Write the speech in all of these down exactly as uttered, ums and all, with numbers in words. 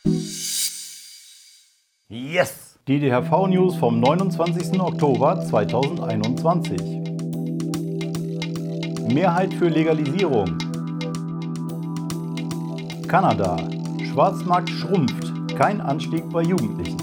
Yes! Die D H V-News vom neunundzwanzigsten Oktober zweitausendeinundzwanzig. Mehrheit für Legalisierung. Kanada. Schwarzmarkt schrumpft. Kein Anstieg bei Jugendlichen.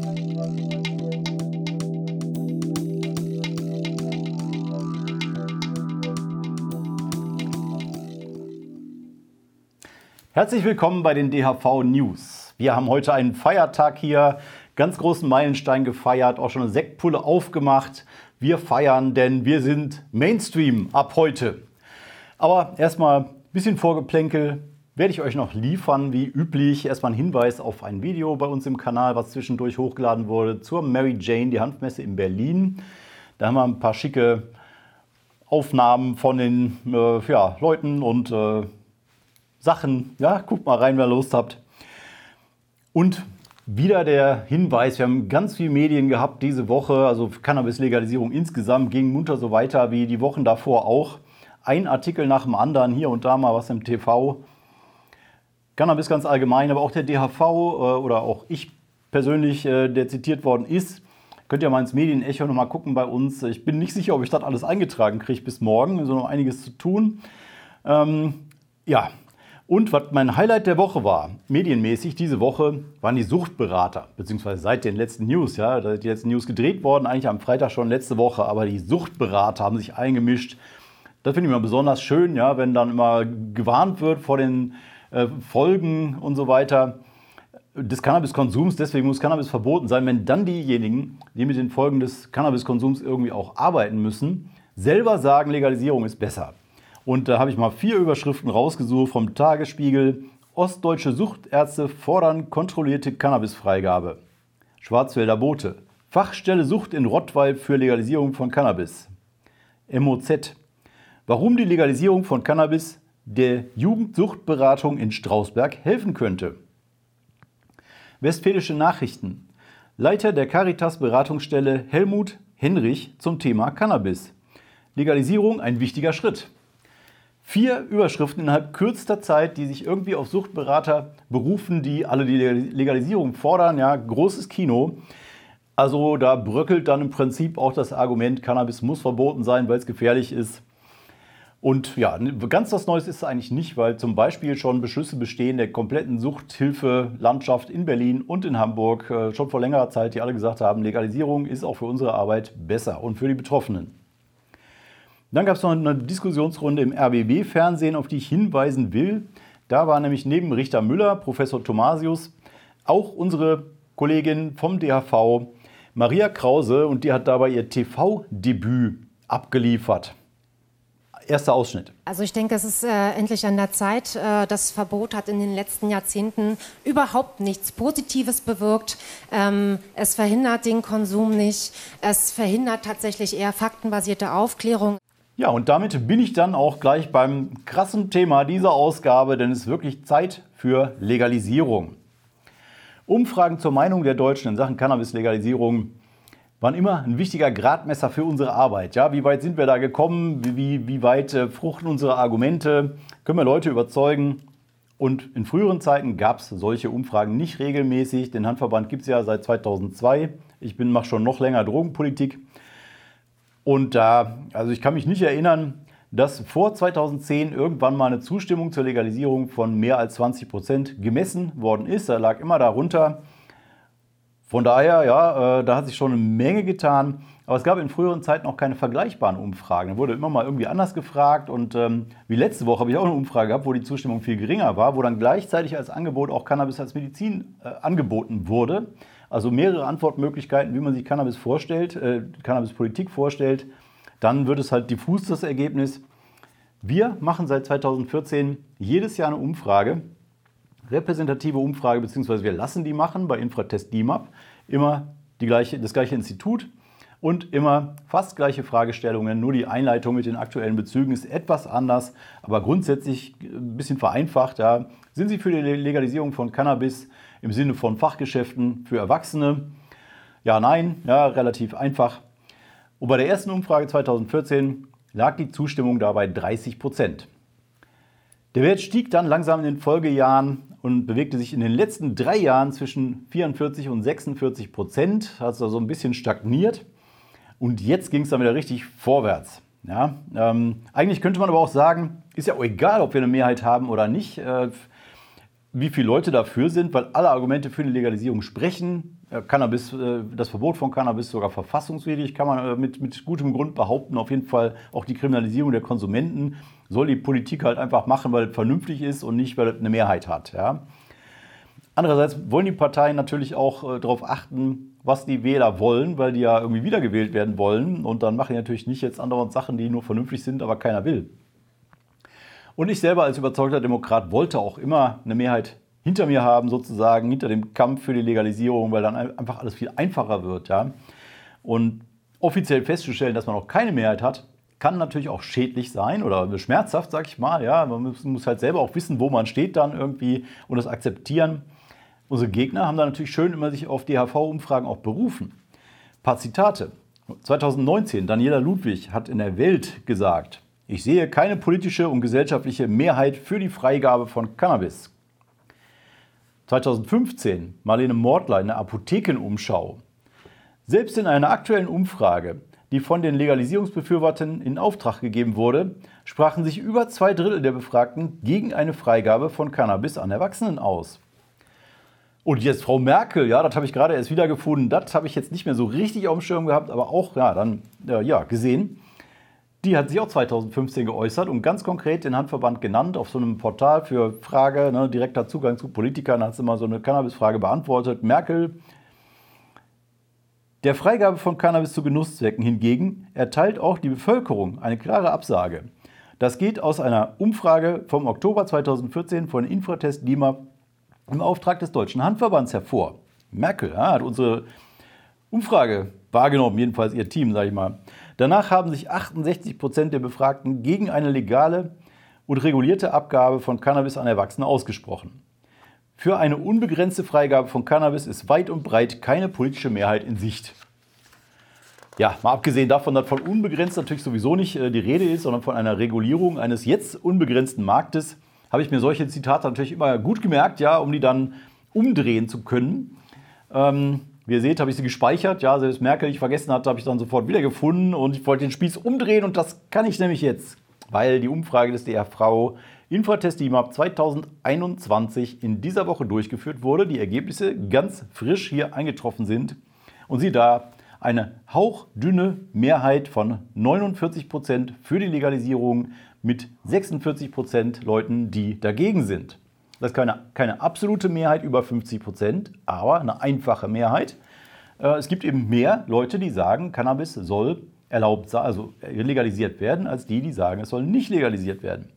Herzlich willkommen bei den D H V-News. Wir haben heute einen Feiertag hier, ganz großen Meilenstein gefeiert, auch schon eine Sektpulle aufgemacht. Wir feiern, denn wir sind Mainstream ab heute. Aber erstmal ein bisschen Vorgeplänkel werde ich euch noch liefern, wie üblich. Erstmal ein Hinweis auf ein Video bei uns im Kanal, was zwischendurch hochgeladen wurde, zur Mary Jane, die Hanfmesse in Berlin. Da haben wir ein paar schicke Aufnahmen von den äh, ja, Leuten und äh, Sachen. Ja, guckt mal rein, wer Lust habt. Und wieder der Hinweis, wir haben ganz viele Medien gehabt diese Woche, also Cannabis-Legalisierung insgesamt ging munter so weiter wie die Wochen davor auch. Ein Artikel nach dem anderen, hier und da mal was im T V. Cannabis ganz allgemein, aber auch der D H V oder auch ich persönlich, der zitiert worden ist. Könnt ihr mal ins Medienecho noch mal gucken bei uns. Ich bin nicht sicher, ob ich das alles eingetragen kriege bis morgen, also noch einiges zu tun. Ähm, ja. Und was mein Highlight der Woche war, medienmäßig diese Woche, waren die Suchtberater, beziehungsweise seit den letzten News, ja, da sind die letzten News gedreht worden, eigentlich am Freitag schon letzte Woche, aber die Suchtberater haben sich eingemischt. Das finde ich immer besonders schön, ja, wenn dann immer gewarnt wird vor den äh, Folgen und so weiter des Cannabiskonsums, deswegen muss Cannabis verboten sein, wenn dann diejenigen, die mit den Folgen des Cannabiskonsums irgendwie auch arbeiten müssen, selber sagen, Legalisierung ist besser. Und da habe ich mal vier Überschriften rausgesucht vom Tagesspiegel. Ostdeutsche Suchtärzte fordern kontrollierte Cannabisfreigabe. Schwarzwälder Bote. Fachstelle Sucht in Rottweil für Legalisierung von Cannabis. M O Z. Warum die Legalisierung von Cannabis der Jugendsuchtberatung in Strausberg helfen könnte. Westfälische Nachrichten. Leiter der Caritas-Beratungsstelle Helmut Henrich zum Thema Cannabis. Legalisierung ein wichtiger Schritt. Vier Überschriften innerhalb kürzester Zeit, die sich irgendwie auf Suchtberater berufen, die alle die Legalisierung fordern. Ja, großes Kino. Also da bröckelt dann im Prinzip auch das Argument, Cannabis muss verboten sein, weil es gefährlich ist. Und ja, ganz was Neues ist es eigentlich nicht, weil zum Beispiel schon Beschlüsse bestehen der kompletten Suchthilfe-Landschaft in Berlin und in Hamburg, äh, schon vor längerer Zeit, die alle gesagt haben, Legalisierung ist auch für unsere Arbeit besser und für die Betroffenen. Dann gab es noch eine Diskussionsrunde im R B B-Fernsehen, auf die ich hinweisen will. Da war nämlich neben Richter Müller, Professor Thomasius, auch unsere Kollegin vom D H V, Maria Krause, und die hat dabei ihr T V-Debüt abgeliefert. Erster Ausschnitt. Also ich denke, es ist äh, endlich an der Zeit. Äh, das Verbot hat in den letzten Jahrzehnten überhaupt nichts Positives bewirkt. Ähm, es verhindert den Konsum nicht. Es verhindert tatsächlich eher faktenbasierte Aufklärung. Ja, und damit bin ich dann auch gleich beim krassen Thema dieser Ausgabe, denn es ist wirklich Zeit für Legalisierung. Umfragen zur Meinung der Deutschen in Sachen Cannabis-Legalisierung waren immer ein wichtiger Gradmesser für unsere Arbeit. Ja, wie weit sind wir da gekommen? Wie, wie, wie weit äh, fruchten unsere Argumente? Können wir Leute überzeugen? Und in früheren Zeiten gab es solche Umfragen nicht regelmäßig. Den Handverband gibt es ja seit zweitausendzwei. Ich bin mache schon noch länger Drogenpolitik. Und da, also ich kann mich nicht erinnern, dass vor zweitausendzehn irgendwann mal eine Zustimmung zur Legalisierung von mehr als zwanzig Prozent gemessen worden ist. Da lag immer darunter. Von daher, ja, äh, da hat sich schon eine Menge getan. Aber es gab in früheren Zeiten auch keine vergleichbaren Umfragen. Da wurde immer mal irgendwie anders gefragt. Und ähm, wie letzte Woche habe ich auch eine Umfrage gehabt, wo die Zustimmung viel geringer war, wo dann gleichzeitig als Angebot auch Cannabis als Medizin äh, angeboten wurde. Also mehrere Antwortmöglichkeiten, wie man sich Cannabis vorstellt, äh, Cannabispolitik vorstellt. Dann wird es halt diffus, das Ergebnis. Wir machen seit zweitausendvierzehn jedes Jahr eine Umfrage, repräsentative Umfrage, beziehungsweise wir lassen die machen bei Infratest D I M A P. Immer die gleiche, das gleiche Institut und immer fast gleiche Fragestellungen. Nur die Einleitung mit den aktuellen Bezügen ist etwas anders, aber grundsätzlich ein bisschen vereinfacht. Ja. Sind Sie für die Legalisierung von Cannabis im Sinne von Fachgeschäften für Erwachsene? Ja, nein, ja, relativ einfach. Und bei der ersten Umfrage zweitausendvierzehn lag die Zustimmung dabei dreißig Prozent. Der Wert stieg dann langsam in den Folgejahren und bewegte sich in den letzten drei Jahren zwischen vierundvierzig und sechsundvierzig Prozent, hat es also ein bisschen stagniert. Und jetzt ging es dann wieder richtig vorwärts. Ja, ähm, eigentlich könnte man aber auch sagen, ist ja auch egal, ob wir eine Mehrheit haben oder nicht, äh, wie viele Leute dafür sind, weil alle Argumente für eine Legalisierung sprechen. Äh, Cannabis, äh, das Verbot von Cannabis sogar verfassungswidrig, kann man äh, mit, mit gutem Grund behaupten. Auf jeden Fall auch die Kriminalisierung der Konsumenten soll die Politik halt einfach machen, weil es vernünftig ist und nicht, weil es eine Mehrheit hat. Ja. Andererseits wollen die Parteien natürlich auch äh, darauf achten, was die Wähler wollen, weil die ja irgendwie wiedergewählt werden wollen. Und dann machen die natürlich nicht jetzt andauernd Sachen, die nur vernünftig sind, aber keiner will. Und ich selber als überzeugter Demokrat wollte auch immer eine Mehrheit hinter mir haben, sozusagen, hinter dem Kampf für die Legalisierung, weil dann einfach alles viel einfacher wird. Ja? Und offiziell festzustellen, dass man auch keine Mehrheit hat, kann natürlich auch schädlich sein oder schmerzhaft, sag ich mal. Ja? Man muss halt selber auch wissen, wo man steht dann irgendwie und das akzeptieren. Unsere Gegner haben da natürlich schön immer sich auf D H V-Umfragen auch berufen. Ein paar Zitate. zwanzig neunzehn, Daniela Ludwig hat in der Welt gesagt, ich sehe keine politische und gesellschaftliche Mehrheit für die Freigabe von Cannabis. zwanzig fünfzehn, Marlene Mortler in der Apothekenumschau. Selbst in einer aktuellen Umfrage, die von den Legalisierungsbefürwortern in Auftrag gegeben wurde, sprachen sich über zwei Drittel der Befragten gegen eine Freigabe von Cannabis an Erwachsenen aus. Und jetzt Frau Merkel, ja, das habe ich gerade erst wiedergefunden, das habe ich jetzt nicht mehr so richtig auf dem Schirm gehabt, aber auch ja, dann, äh, ja, gesehen. Die hat sich auch zwanzig fünfzehn geäußert und ganz konkret den Handverband genannt auf so einem Portal für Frage, ne, direkter Zugang zu Politikern, hat sie mal so eine Cannabis-Frage beantwortet. Merkel, der Freigabe von Cannabis zu Genusszwecken hingegen erteilt auch die Bevölkerung eine klare Absage. Das geht aus einer Umfrage vom Oktober zwanzig vierzehn von Infratest Lima im Auftrag des Deutschen Handverbands hervor. Merkel ja, hat unsere Umfrage wahrgenommen, jedenfalls ihr Team, sage ich mal. Danach haben sich achtundsechzig Prozent der Befragten gegen eine legale und regulierte Abgabe von Cannabis an Erwachsene ausgesprochen. Für eine unbegrenzte Freigabe von Cannabis ist weit und breit keine politische Mehrheit in Sicht. Ja, mal abgesehen davon, dass von unbegrenzt natürlich sowieso nicht äh, die Rede ist, sondern von einer Regulierung eines jetzt unbegrenzten Marktes, habe ich mir solche Zitate natürlich immer gut gemerkt, ja, um die dann umdrehen zu können. Ähm, wie ihr seht, habe ich sie gespeichert. Ja, selbst Merkel, ich vergessen hatte, habe ich dann sofort wiedergefunden und ich wollte den Spieß umdrehen und das kann ich nämlich jetzt, weil die Umfrage des D R V Infratest I M A P zwanzig einundzwanzig in dieser Woche durchgeführt wurde, die Ergebnisse ganz frisch hier eingetroffen sind und sie da eine hauchdünne Mehrheit von neunundvierzig Prozent für die Legalisierung mit sechsundvierzig Prozent Leuten, die dagegen sind. Das ist keine, keine absolute Mehrheit über fünfzig Prozent, aber eine einfache Mehrheit. Es gibt eben mehr Leute, die sagen, Cannabis soll erlaubt sein, also legalisiert werden, als die, die sagen, es soll nicht legalisiert werden.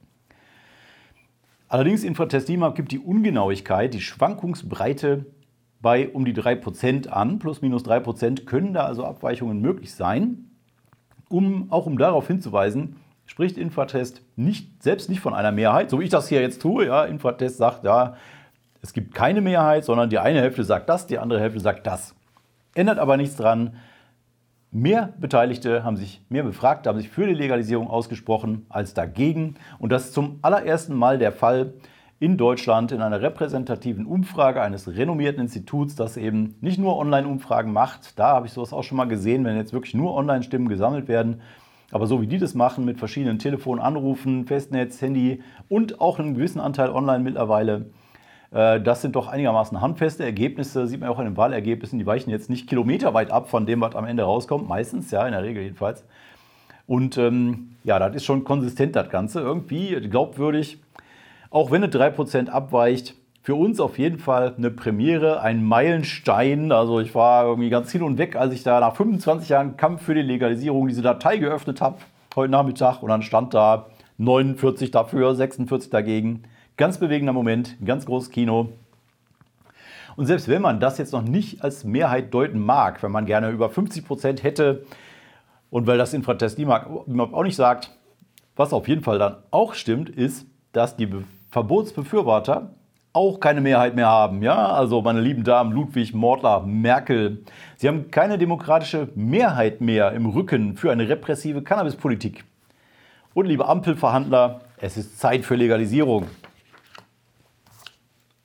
Allerdings Infratest I M A P gibt die Ungenauigkeit, die Schwankungsbreite bei um die drei Prozent an. Plus minus drei Prozent können da also Abweichungen möglich sein. Um, auch um darauf hinzuweisen, spricht Infratest nicht, selbst nicht von einer Mehrheit, so wie ich das hier jetzt tue. Ja, Infratest sagt, ja, es gibt keine Mehrheit, sondern die eine Hälfte sagt das, die andere Hälfte sagt das. Ändert aber nichts dran. Mehr Beteiligte haben sich, mehr Befragte haben sich für die Legalisierung ausgesprochen als dagegen. Und das ist zum allerersten Mal der Fall in Deutschland in einer repräsentativen Umfrage eines renommierten Instituts, das eben nicht nur Online-Umfragen macht. Da habe ich sowas auch schon mal gesehen, wenn jetzt wirklich nur Online-Stimmen gesammelt werden. Aber so wie die das machen mit verschiedenen Telefonanrufen, Festnetz, Handy und auch einen gewissen Anteil online mittlerweile, das sind doch einigermaßen handfeste Ergebnisse, sieht man auch in den Wahlergebnissen, die weichen jetzt nicht kilometerweit ab von dem, was am Ende rauskommt, meistens, ja, in der Regel jedenfalls. Und ähm, ja, das ist schon konsistent, das Ganze, irgendwie glaubwürdig, auch wenn es drei Prozent abweicht, für uns auf jeden Fall eine Premiere, ein Meilenstein. Also ich war irgendwie ganz hin und weg, als ich da nach fünfundzwanzig Jahren Kampf für die Legalisierung diese Datei geöffnet habe, heute Nachmittag, und dann stand da neunundvierzig dafür, sechsundvierzig dagegen. Ganz bewegender Moment, ein ganz großes Kino. Und selbst wenn man das jetzt noch nicht als Mehrheit deuten mag, wenn man gerne über fünfzig Prozent hätte und weil das Infratest I M A P auch nicht sagt, was auf jeden Fall dann auch stimmt, ist, dass die Verbotsbefürworter auch keine Mehrheit mehr haben. Ja? Also meine lieben Damen Ludwig, Mortler, Merkel, sie haben keine demokratische Mehrheit mehr im Rücken für eine repressive Cannabispolitik. Und liebe Ampelverhandler, es ist Zeit für Legalisierung.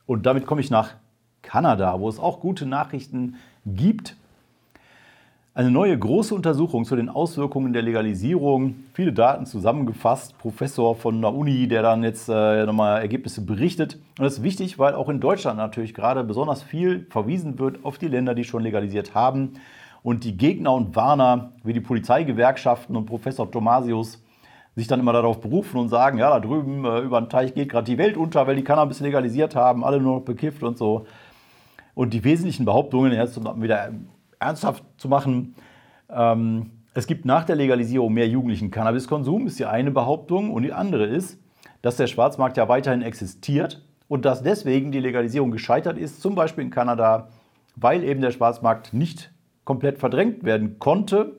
Und damit komme ich nach Kanada, wo es auch gute Nachrichten gibt. Eine neue große Untersuchung zu den Auswirkungen der Legalisierung, viele Daten zusammengefasst, Professor von der Uni, der dann jetzt äh, nochmal Ergebnisse berichtet. Und das ist wichtig, weil auch in Deutschland natürlich gerade besonders viel verwiesen wird auf die Länder, die schon legalisiert haben. Und die Gegner und Warner, wie die Polizeigewerkschaften und Professor Thomasius, sich dann immer darauf berufen und sagen, ja, da drüben äh, über den Teich geht gerade die Welt unter, weil die Cannabis legalisiert haben, alle nur noch bekifft und so. Und die wesentlichen Behauptungen, jetzt um wieder ernsthaft zu machen, ähm, es gibt nach der Legalisierung mehr jugendlichen Cannabiskonsum, ist die eine Behauptung. Und die andere ist, dass der Schwarzmarkt ja weiterhin existiert und dass deswegen die Legalisierung gescheitert ist, zum Beispiel in Kanada, weil eben der Schwarzmarkt nicht komplett verdrängt werden konnte.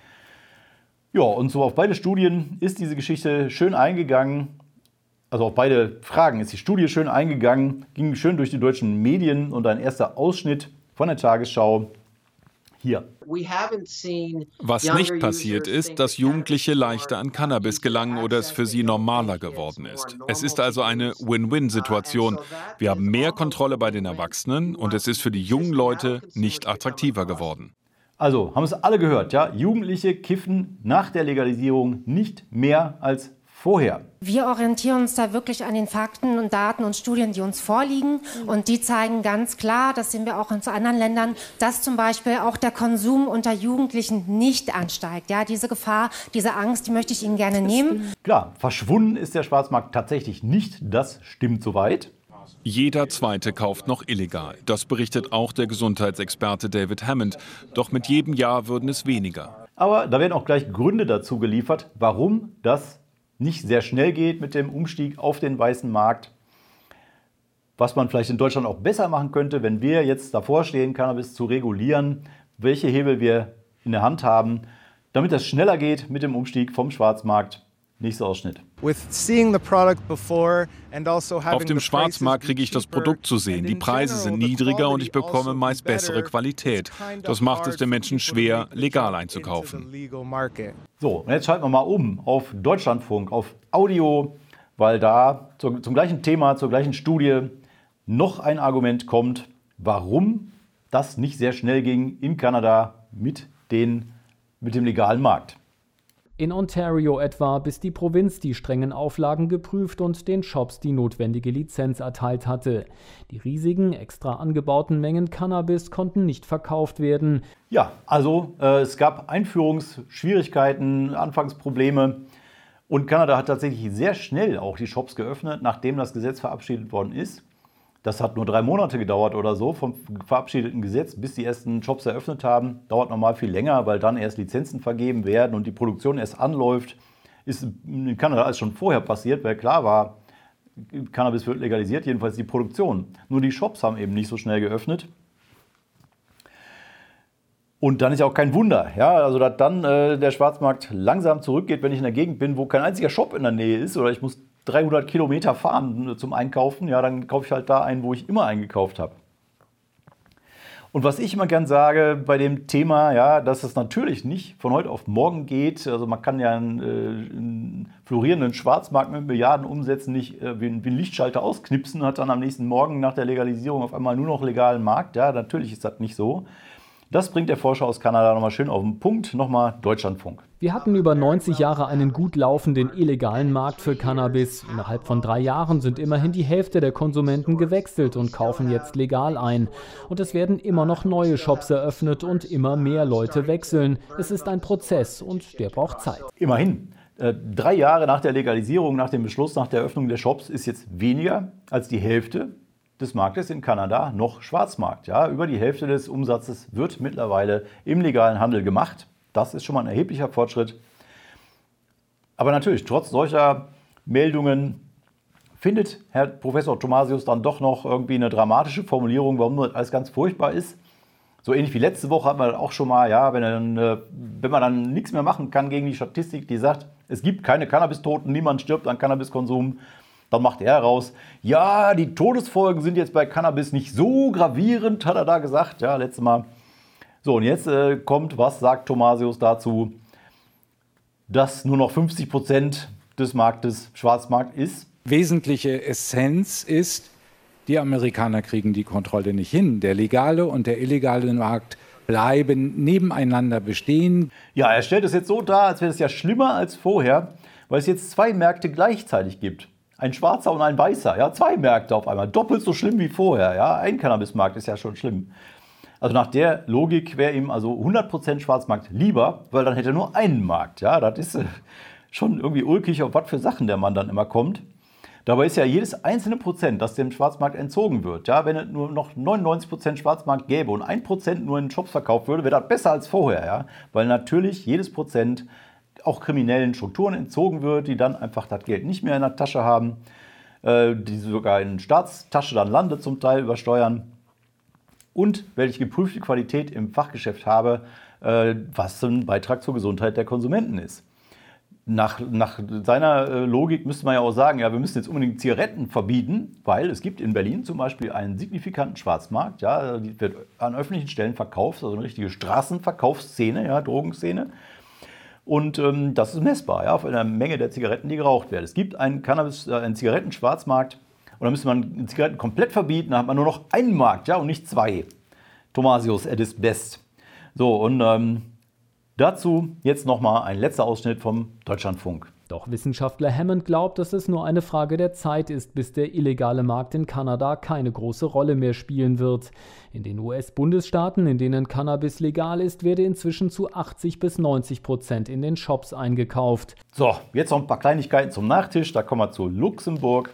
Ja, und so auf beide Studien ist diese Geschichte schön eingegangen. Also auf beide Fragen ist die Studie schön eingegangen, ging schön durch die deutschen Medien und ein erster Ausschnitt von der Tagesschau hier. Was nicht passiert ist, dass Jugendliche leichter an Cannabis gelangen oder es für sie normaler geworden ist. Es ist also eine Win-Win-Situation. Wir haben mehr Kontrolle bei den Erwachsenen und es ist für die jungen Leute nicht attraktiver geworden. Also, haben es alle gehört, ja? Jugendliche kiffen nach der Legalisierung nicht mehr als vorher. Wir orientieren uns da wirklich an den Fakten und Daten und Studien, die uns vorliegen. Und die zeigen ganz klar, das sehen wir auch in so anderen Ländern, dass zum Beispiel auch der Konsum unter Jugendlichen nicht ansteigt. Ja, diese Gefahr, diese Angst, die möchte ich Ihnen gerne nehmen. Klar, verschwunden ist der Schwarzmarkt tatsächlich nicht. Das stimmt soweit. Jeder Zweite kauft noch illegal. Das berichtet auch der Gesundheitsexperte David Hammond. Doch mit jedem Jahr würden es weniger. Aber da werden auch gleich Gründe dazu geliefert, warum das nicht sehr schnell geht mit dem Umstieg auf den weißen Markt. Was man vielleicht in Deutschland auch besser machen könnte, wenn wir jetzt davor stehen, Cannabis zu regulieren, welche Hebel wir in der Hand haben, damit es schneller geht mit dem Umstieg vom Schwarzmarkt. Nächster Ausschnitt. Auf dem Schwarzmarkt kriege ich das Produkt zu sehen. Die Preise sind niedriger und ich bekomme meist bessere Qualität. Das macht es den Menschen schwer, legal einzukaufen. So, und jetzt schalten wir mal um auf Deutschlandfunk, auf Audio, weil da zum, zum gleichen Thema, zur gleichen Studie noch ein Argument kommt, warum das nicht sehr schnell ging in Kanada mit, den, mit dem legalen Markt. In Ontario etwa, bis die Provinz die strengen Auflagen geprüft und den Shops die notwendige Lizenz erteilt hatte. Die riesigen, extra angebauten Mengen Cannabis konnten nicht verkauft werden. Ja, also äh, es gab Einführungsschwierigkeiten, Anfangsprobleme. Und Kanada hat tatsächlich sehr schnell auch die Shops geöffnet, nachdem das Gesetz verabschiedet worden ist. Das hat nur drei Monate gedauert oder so vom verabschiedeten Gesetz, bis die ersten Shops eröffnet haben. Dauert normal viel länger, weil dann erst Lizenzen vergeben werden und die Produktion erst anläuft. Ist in Kanada alles schon vorher passiert, weil klar war, Cannabis wird legalisiert, jedenfalls die Produktion. Nur die Shops haben eben nicht so schnell geöffnet. Und dann ist ja auch kein Wunder, ja, also dass dann äh, der Schwarzmarkt langsam zurückgeht, wenn ich in der Gegend bin, wo kein einziger Shop in der Nähe ist oder ich muss dreihundert Kilometer fahren zum Einkaufen, ja, dann kaufe ich halt da ein, wo ich immer eingekauft habe. Und was ich immer gern sage bei dem Thema, ja, dass es natürlich nicht von heute auf morgen geht. Also man kann ja einen, äh, einen florierenden Schwarzmarkt mit Milliarden Umsätzen nicht äh, wie, wie ein Lichtschalter ausknipsen, hat dann am nächsten Morgen nach der Legalisierung auf einmal nur noch legalen Markt. Ja, natürlich ist das nicht so. Das bringt der Forscher aus Kanada nochmal schön auf den Punkt. Nochmal Deutschlandfunk. Wir hatten über neunzig Jahre einen gut laufenden illegalen Markt für Cannabis. Innerhalb von drei Jahren sind immerhin die Hälfte der Konsumenten gewechselt und kaufen jetzt legal ein. Und es werden immer noch neue Shops eröffnet und immer mehr Leute wechseln. Es ist ein Prozess und der braucht Zeit. Immerhin. Äh, drei Jahre nach der Legalisierung, nach dem Beschluss, nach der Öffnung der Shops ist jetzt weniger als die Hälfte des Marktes in Kanada noch Schwarzmarkt. Ja, über die Hälfte des Umsatzes wird mittlerweile im legalen Handel gemacht. Das ist schon mal ein erheblicher Fortschritt. Aber natürlich, trotz solcher Meldungen findet Herr Professor Thomasius dann doch noch irgendwie eine dramatische Formulierung, warum das alles ganz furchtbar ist. So ähnlich wie letzte Woche hatten wir das auch schon mal, ja, wenn, dann, wenn man dann nichts mehr machen kann gegen die Statistik, die sagt, es gibt keine Cannabis-Toten, niemand stirbt an Cannabiskonsum. Dann macht er heraus, ja, die Todesfolgen sind jetzt bei Cannabis nicht so gravierend, hat er da gesagt, ja, letztes Mal. So, und jetzt äh, kommt, was sagt Thomasius dazu, dass nur noch fünfzig Prozent des Marktes Schwarzmarkt ist. Wesentliche Essenz ist, Die Amerikaner kriegen die Kontrolle nicht hin. Der legale und der illegale Markt bleiben nebeneinander bestehen. Ja, er stellt es jetzt so dar, als wäre es ja schlimmer als vorher, weil es jetzt zwei Märkte gleichzeitig gibt. Ein schwarzer und ein weißer. Ja, zwei Märkte auf einmal. Doppelt so schlimm wie vorher. Ja, ein Cannabismarkt ist ja schon schlimm. Also nach der Logik wäre ihm also hundert Prozent Schwarzmarkt lieber, weil dann hätte er nur einen Markt. Ja, das ist äh, schon irgendwie ulkig, auf was für Sachen der Mann dann immer kommt. Dabei ist ja jedes einzelne Prozent, das dem Schwarzmarkt entzogen wird. Ja, wenn es nur noch neunundneunzig Prozent Schwarzmarkt gäbe und ein Prozent nur in Shops verkauft würde, wäre das besser als vorher. Ja? Weil natürlich jedes Prozent auch kriminellen Strukturen entzogen wird, die dann einfach das Geld nicht mehr in der Tasche haben, äh, die sogar in Staatstasche dann landet, zum Teil übersteuern. Und weil ich geprüfte Qualität im Fachgeschäft habe, äh, was ein Beitrag zur Gesundheit der Konsumenten ist. Nach, nach seiner Logik müsste man ja auch sagen, ja, wir müssen jetzt unbedingt Zigaretten verbieten, weil es gibt in Berlin zum Beispiel einen signifikanten Schwarzmarkt, ja, die wird an öffentlichen Stellen verkauft, also eine richtige Straßenverkaufsszene, ja, Drogenszene. Und ähm, das ist messbar, ja, auf einer Menge der Zigaretten, die geraucht werden. Es gibt einen Cannabis, äh, einen Zigarettenschwarzmarkt und da müsste man Zigaretten komplett verbieten, da hat man nur noch einen Markt, ja, und nicht zwei. Thomasius at his best. So, und ähm, dazu jetzt nochmal ein letzter Ausschnitt vom Deutschlandfunk. Doch Wissenschaftler Hammond glaubt, dass es nur eine Frage der Zeit ist, bis der illegale Markt in Kanada keine große Rolle mehr spielen wird. In den U S-Bundesstaaten, in denen Cannabis legal ist, werde inzwischen zu achtzig bis neunzig Prozent in den Shops eingekauft. So, jetzt noch ein paar Kleinigkeiten zum Nachtisch. Da kommen wir zu Luxemburg.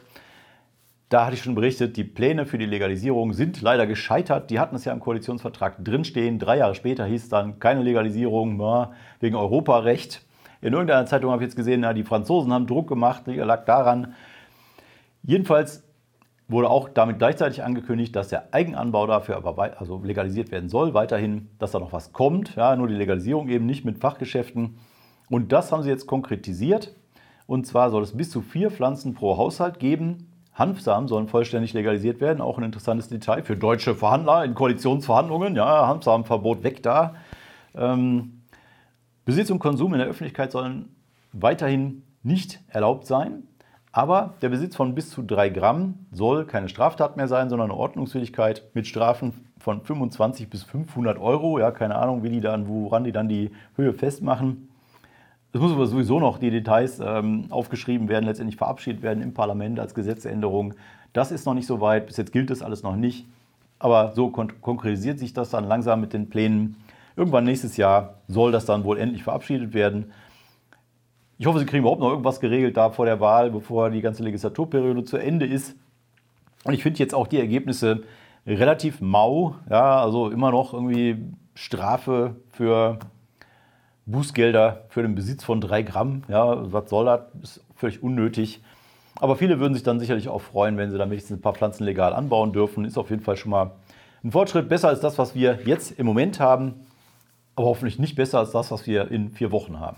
Da hatte ich schon berichtet, die Pläne für die Legalisierung sind leider gescheitert. Die hatten es ja im Koalitionsvertrag drinstehen. Drei Jahre später hieß es dann, keine Legalisierung, na, wegen Europarecht. In irgendeiner Zeitung habe ich jetzt gesehen, na, die Franzosen haben Druck gemacht, lag daran. Jedenfalls wurde auch damit gleichzeitig angekündigt, dass der Eigenanbau dafür aber wei- also legalisiert werden soll. Weiterhin, dass da noch was kommt. Ja, nur die Legalisierung eben nicht mit Fachgeschäften. Und das haben sie jetzt konkretisiert. Und zwar soll es bis zu vier Pflanzen pro Haushalt geben. Hanfsamen sollen vollständig legalisiert werden, auch ein interessantes Detail für deutsche Verhandler in Koalitionsverhandlungen. Ja, Hanfsamenverbot weg da. Ähm, Besitz und Konsum in der Öffentlichkeit sollen weiterhin nicht erlaubt sein, aber der Besitz von bis zu drei Gramm soll keine Straftat mehr sein, sondern eine Ordnungswidrigkeit mit Strafen von fünfundzwanzig bis fünfhundert Euro. Ja, keine Ahnung, wie die dann, woran die dann die Höhe festmachen. Es muss aber sowieso noch die Details ähm, aufgeschrieben werden, letztendlich verabschiedet werden im Parlament als Gesetzesänderung. Das ist noch nicht so weit, bis jetzt gilt das alles noch nicht. Aber so kon- konkretisiert sich das dann langsam mit den Plänen. Irgendwann nächstes Jahr soll das dann wohl endlich verabschiedet werden. Ich hoffe, Sie kriegen überhaupt noch irgendwas geregelt da vor der Wahl, bevor die ganze Legislaturperiode zu Ende ist. Und ich finde jetzt auch die Ergebnisse relativ mau. Ja, also immer noch irgendwie Strafe für Bußgelder für den Besitz von drei Gramm. Ja, was soll das? Ist völlig unnötig. Aber viele würden sich dann sicherlich auch freuen, wenn sie dann wenigstens ein paar Pflanzen legal anbauen dürfen. Ist auf jeden Fall schon mal ein Fortschritt. Besser als das, was wir jetzt im Moment haben. Aber hoffentlich nicht besser als das, was wir in vier Wochen haben.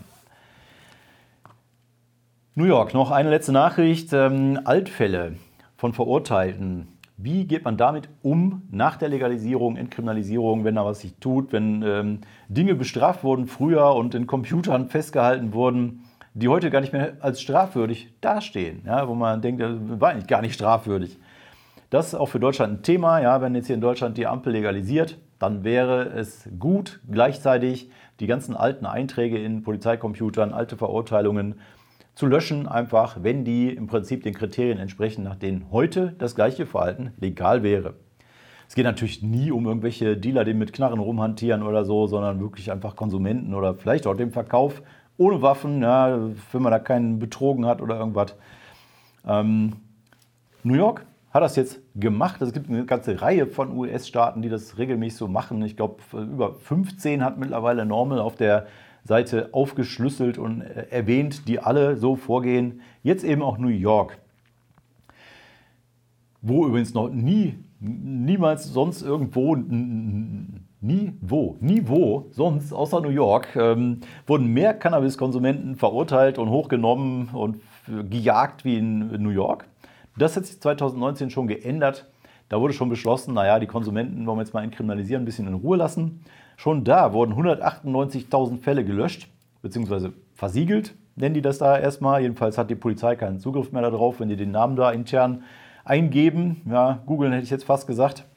New York, noch eine letzte Nachricht. Ähm, Altfälle von Verurteilten. Wie geht man damit um nach der Legalisierung, Entkriminalisierung, wenn da was sich tut, wenn ähm, Dinge bestraft wurden früher und in Computern festgehalten wurden, die heute gar nicht mehr als strafwürdig dastehen, ja, wo man denkt, das war eigentlich gar nicht strafwürdig. Das ist auch für Deutschland ein Thema. Ja, wenn jetzt hier in Deutschland die Ampel legalisiert, dann wäre es gut, gleichzeitig die ganzen alten Einträge in Polizeicomputern, alte Verurteilungen zu löschen, einfach, wenn die im Prinzip den Kriterien entsprechen, nach denen heute das gleiche Verhalten legal wäre. Es geht natürlich nie um irgendwelche Dealer, die mit Knarren rumhantieren oder so, sondern wirklich einfach Konsumenten oder vielleicht auch den Verkauf ohne Waffen, ja, wenn man da keinen betrogen hat oder irgendwas. Ähm, New York hat das jetzt gemacht. Es gibt eine ganze Reihe von U S-Staaten, die das regelmäßig so machen. Ich glaube, über fünfzehn hat mittlerweile Normal auf der Seite aufgeschlüsselt und erwähnt, die alle so vorgehen. Jetzt eben auch New York, wo übrigens noch nie, niemals sonst irgendwo, nie wo, nie wo sonst außer New York, ähm, wurden mehr Cannabiskonsumenten verurteilt und hochgenommen und gejagt wie in New York. Das hat sich zwanzig neunzehn schon geändert. Da wurde schon beschlossen, naja, die Konsumenten wollen wir jetzt mal entkriminalisieren, ein bisschen in Ruhe lassen. Schon da wurden hundertachtundneunzigtausend Fälle gelöscht, beziehungsweise versiegelt, nennen die das da erstmal. Jedenfalls hat die Polizei keinen Zugriff mehr darauf, wenn die den Namen da intern eingeben. Ja, googeln hätte ich jetzt fast gesagt.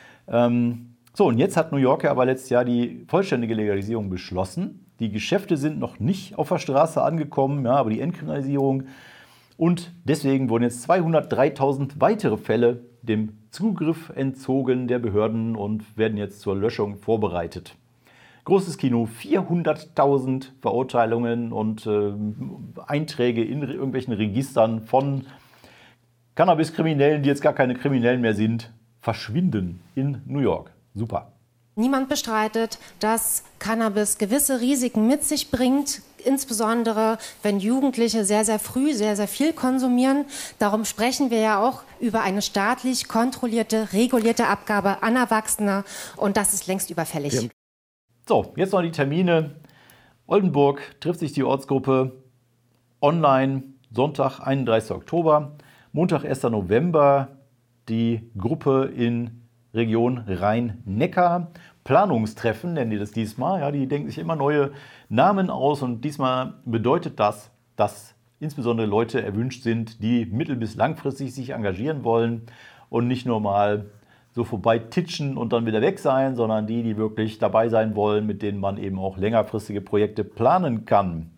Ähm, so, und jetzt hat New York ja aber letztes Jahr die vollständige Legalisierung beschlossen. Die Geschäfte sind noch nicht auf der Straße angekommen, ja, aber die Entkriminalisierung. Und deswegen wurden jetzt zweihundertdreitausend weitere Fälle dem Zugriff entzogen der Behörden und werden jetzt zur Löschung vorbereitet. Großes Kino, vierhunderttausend Verurteilungen und äh, Einträge in irgendwelchen Registern von Cannabis-Kriminellen, die jetzt gar keine Kriminellen mehr sind, verschwinden in New York. Super. Niemand bestreitet, dass Cannabis gewisse Risiken mit sich bringt, insbesondere wenn Jugendliche sehr, sehr früh sehr, sehr viel konsumieren. Darum sprechen wir ja auch über eine staatlich kontrollierte, regulierte Abgabe an Erwachsene und das ist längst überfällig. So, jetzt noch die Termine. Oldenburg trifft sich die Ortsgruppe online, Sonntag, einunddreißigster Oktober, Montag, erster November, die Gruppe in Region Rhein-Neckar. Planungstreffen nennen die das diesmal. Ja, die denken sich immer neue Namen aus und diesmal bedeutet das, dass insbesondere Leute erwünscht sind, die mittel- bis langfristig sich engagieren wollen und nicht nur mal so vorbei titschen und dann wieder weg sein, sondern die, die wirklich dabei sein wollen, mit denen man eben auch längerfristige Projekte planen kann.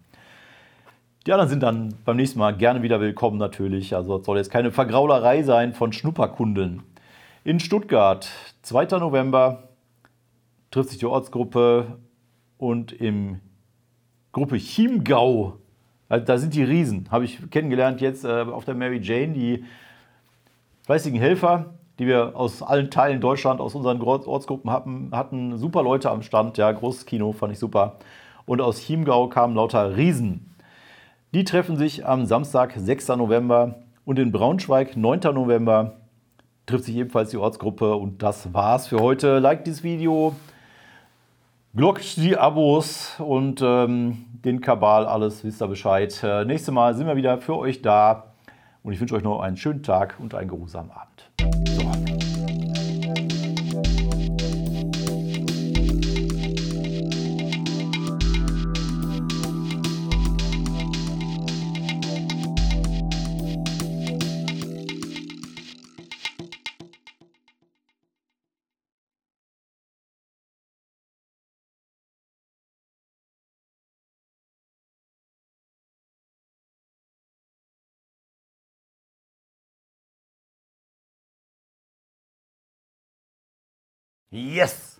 Die anderen sind dann beim nächsten Mal gerne wieder willkommen natürlich. Also es soll jetzt keine Vergraulerei sein von Schnupperkunden. In Stuttgart, zweiter November, trifft sich die Ortsgruppe und im Gruppe Chiemgau, also da sind die Riesen, habe ich kennengelernt jetzt äh, auf der Mary Jane, die fleißigen Helfer, die wir aus allen Teilen Deutschland, aus unseren Ortsgruppen hatten, hatten super Leute am Stand, ja, großes Kino, fand ich super. Und aus Chiemgau kamen lauter Riesen. Die treffen sich am Samstag, sechster November und in Braunschweig, neunter November, trifft sich ebenfalls die Ortsgruppe und das war's für heute. Like dieses Video, glockt die Abos und ähm, den Kabal, alles, wisst ihr Bescheid. Äh, nächstes Mal sind wir wieder für euch da und ich wünsche euch noch einen schönen Tag und einen geruhsamen Abend. So. Yes!